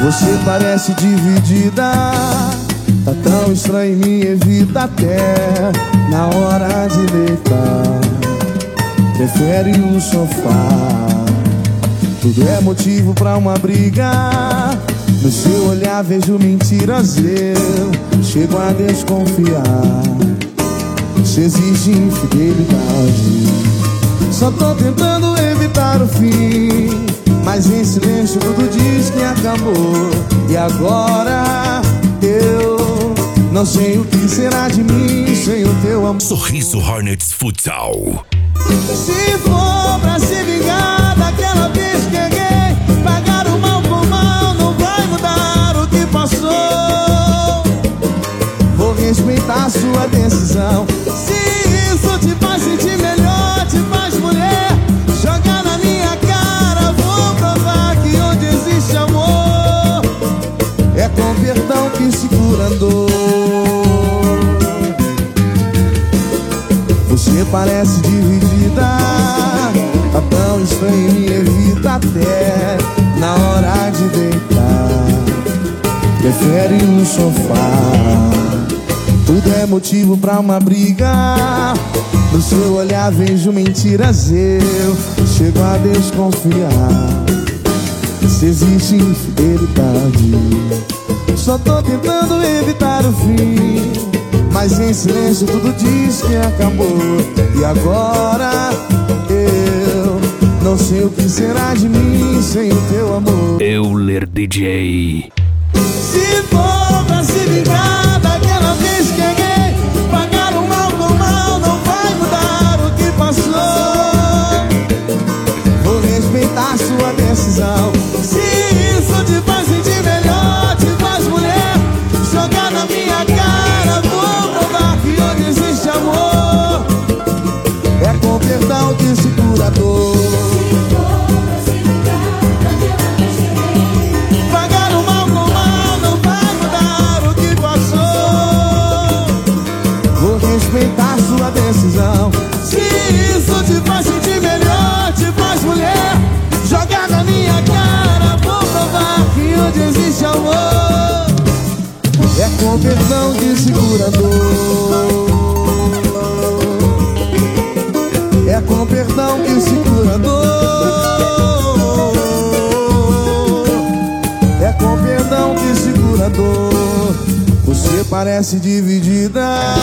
Você parece dividida, tá tão estranho e me evita até na hora de deitar. Prefere o sofá. Tudo é motivo pra uma briga. No seu olhar vejo mentiras, eu chego a desconfiar. Se existe infidelidade, só tô tentando evitar o fim, mas em silêncio tudo diz que acabou. E agora eu não sei o que será de mim sem o teu amor. Sorriso Hornets Futsal. Se for pra se vingar daquela vez que errei, pagar o mal por mal não vai mudar o que passou. Vou respeitar sua decisão. Se isso te faz sentir melhor, te faz mulher, joga na minha cara. Vou provar que onde existe amor é com perdão que se cura a dor. Você parece dividida, tá tão estranho e me evita até na hora de deitar. Prefere o sofá. Tudo é motivo pra uma briga. No seu olhar vejo mentiras, eu chego a desconfiar. Se existe infidelidade, só tô tentando evitar o fim, mas em silêncio tudo diz que acabou. E agora eu não sei o que será de mim sem o teu amor. Euler DJ. Se for pra se vingar daquela vez que errei, pagar o mal com mal não vai mudar o que passou. Vou respeitar sua decisão. Se isso te faz sentir melhor, te faz mulher, jogar na minha cara. Vou provar que onde existe amor é com perdão que se cura a dor. Respeitar sua decisão. Se isso te faz sentir melhor, te faz mulher, joga na minha cara. Vou provar que onde existe amor é com perdão que se cura a dor. É com perdão que se cura a dor. É com perdão que se cura a dor. Você parece dividida.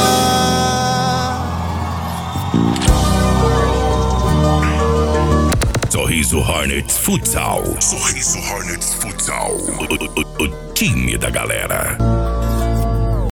Sorriso Hornets Futsal. Sorriso Hornets Futsal. O time da galera.